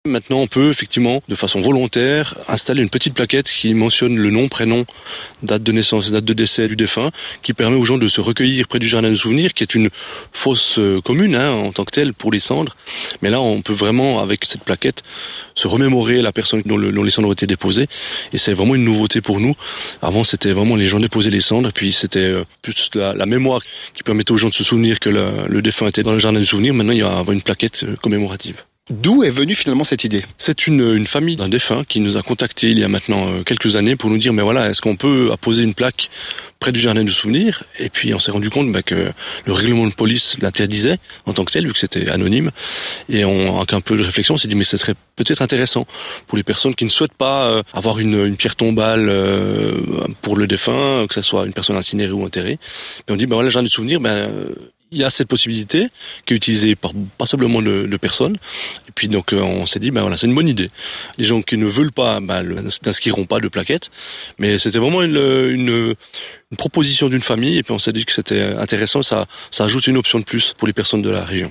Maintenant, on peut effectivement, de façon volontaire, installer une petite plaquette qui mentionne le nom, prénom, date de naissance, date de décès du défunt, qui permet aux gens de se recueillir près du jardin de souvenirs, qui est une fosse commune en tant que telle pour les cendres. Mais là, on peut vraiment, avec cette plaquette, se remémorer la personne dont les cendres ont été déposées. Et c'est vraiment une nouveauté pour nous. Avant, c'était vraiment les gens déposaient les cendres, et puis c'était plus la mémoire qui permettait aux gens de se souvenir que le défunt était dans le jardin de souvenirs. Maintenant, il y a une plaquette commémorative. D'où est venue finalement cette idée ? C'est une famille d'un défunt qui nous a contactés il y a maintenant quelques années pour nous dire mais voilà, est-ce qu'on peut apposer une plaque près du jardin de souvenirs ? Et puis on s'est rendu compte que le règlement de police l'interdisait en tant que tel vu que c'était anonyme. Et avec un peu de réflexion, on s'est dit mais ce serait peut-être intéressant pour les personnes qui ne souhaitent pas avoir une pierre tombale pour le défunt, que ce soit une personne incinérée ou enterrée. Et on dit voilà, le jardin de souvenirs, il y a cette possibilité qui est utilisée par passablement de personnes. Et puis donc on s'est dit voilà, c'est une bonne idée. Les gens qui ne veulent pas n'inscriront pas de plaquettes, mais c'était vraiment une proposition d'une famille et puis on s'est dit que c'était intéressant, ça ajoute une option de plus pour les personnes de la région.